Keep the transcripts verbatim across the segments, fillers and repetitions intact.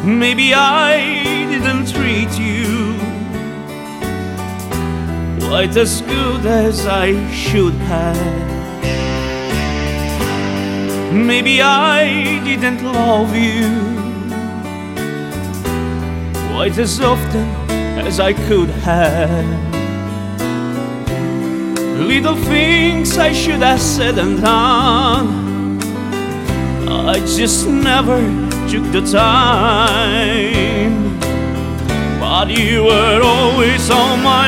Maybe I didn't treat you quite as good as I should have. Maybe I didn't love you quite as often as I could have. Little things I should have said and done, I just never took the time. But you were always on my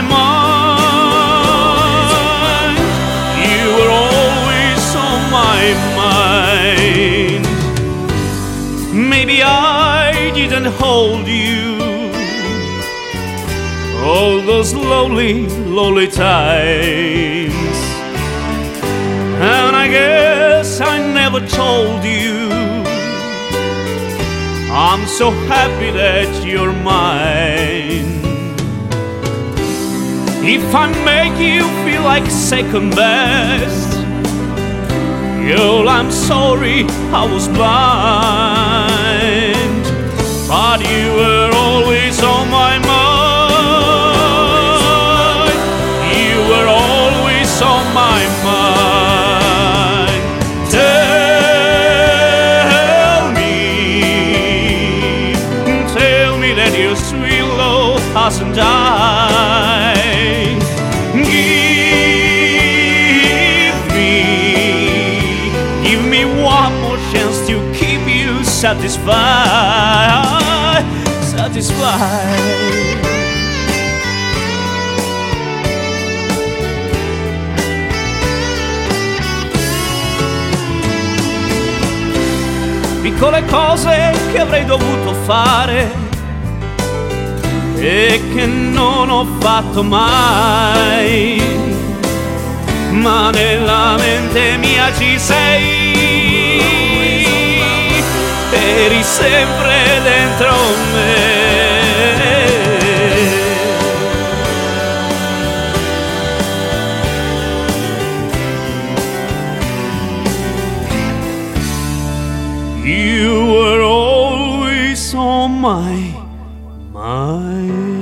mind. You were always on my mind. Maybe I didn't hold you all those lonely, lonely times, and I guess I never told you I'm so happy that you're mine. If I make you feel like second best, girl, I'm sorry I was blind. But you were always on my mind. You were always on my mind. Tell me, tell me that your sweet love hasn't died. Give me, give me one more chance to keep you satisfied, satisfied. Piccole cose che avrei dovuto fare e che non ho fatto mai, ma nella mente mia ci sei, eri sempre dentro me. You were always on my mind.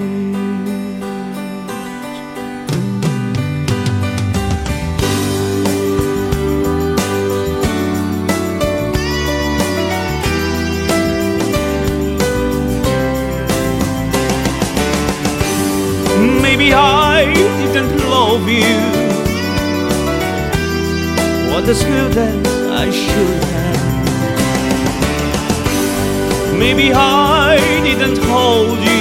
Maybe I didn't love you quite as good as I should have. Maybe I didn't hold you